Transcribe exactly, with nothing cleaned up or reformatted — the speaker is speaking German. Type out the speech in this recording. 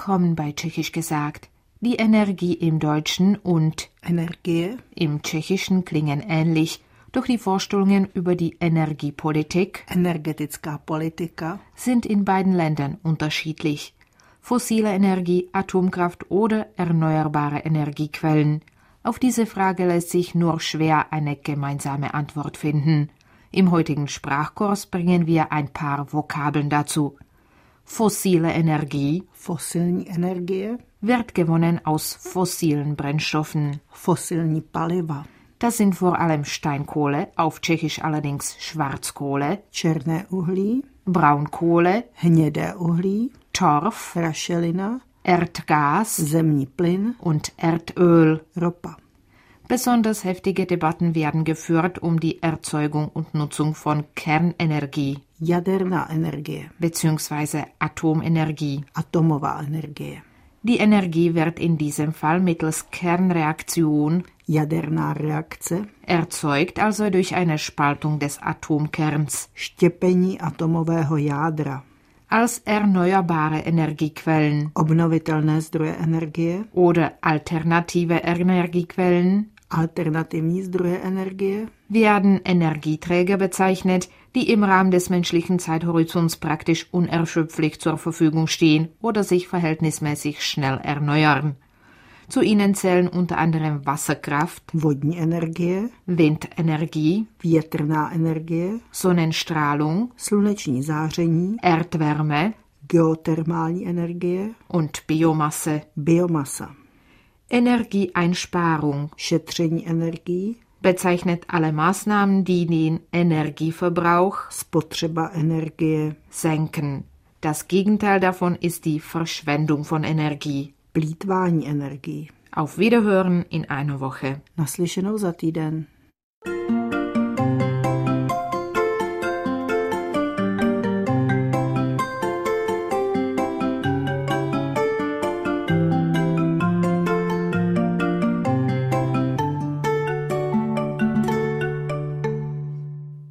Willkommen bei Tschechisch gesagt. Die Energie im Deutschen und Energie im Tschechischen klingen ähnlich, doch die Vorstellungen über die Energiepolitik energetická politika sind in beiden Ländern unterschiedlich. Fossile Energie, Atomkraft oder erneuerbare Energiequellen. Auf diese Frage lässt sich nur schwer eine gemeinsame Antwort finden. Im heutigen Sprachkurs bringen wir ein paar Vokabeln dazu. Fossile Energie, fosilní energie, wird gewonnen aus fossilen Brennstoffen. Fosilní paliva, Das sind vor allem Steinkohle, auf Tschechisch allerdings Schwarzkohle, černé uhlí, Braunkohle, hnědé uhlí, Torf, rašelina, Erdgas zemní plyn, und Erdöl. ropa. Besonders heftige Debatten werden geführt um die Erzeugung und Nutzung von Kernenergie Jaderná energie, bzw. Atomenergie. atomová energie, Die Energie wird in diesem Fall mittels Kernreaktion jaderná reakce, erzeugt, also durch eine Spaltung des Atomkerns. štěpení atomového jádra, Als erneuerbare Energiequellen obnovitelné zdroje energie, oder alternative Energiequellen alternativní zdroje energie, werden Energieträger bezeichnet, die im Rahmen des menschlichen Zeithorizonts praktisch unerschöpflich zur Verfügung stehen oder sich verhältnismäßig schnell erneuern. Zu ihnen zählen unter anderem Wasserkraft, vodní energie, Windenergie, větrná energie, Sonnenstrahlung, sluneční záření, Erdwärme geothermální energie, und Biomasse. biomasa. Energieeinsparung Šetření energií, bezeichnet alle Maßnahmen, die den Energieverbrauch spotřeba energie, senken. Das Gegenteil davon ist die Verschwendung von Energie. plýtvání energií. Auf Wiederhören in einer Woche. Naslyšenou za týden.